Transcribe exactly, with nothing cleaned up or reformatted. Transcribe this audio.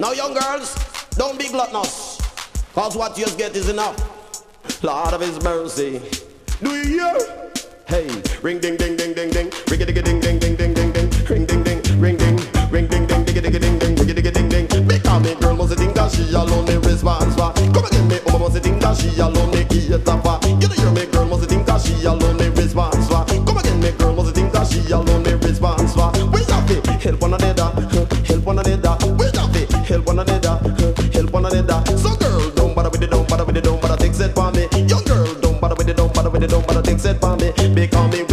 Now young girls, don't be gluttonous, cause what you get is enough. Lord of His mercy. Do you hear? Hey, ring ding ding ding ding ding, ring a ding ding ding ding ding ding ding, ring ding ding, ring ding, ring ding ding ding ding ding ding, ring ding ding ding. Because me girl must think that she alone me response for. Come again, me woman must think that she alone me eat for. You know hear me girl must think that she alone me response for. Come again, me girl must think that she alone me response for. We have to help one another, help one another. We have to help one another, help one another. So girl, don't bother with it, don't bother with it, don't bother take it for me. Young girl, don't bother with it, don't bother with it, don't bother take it for me. Because me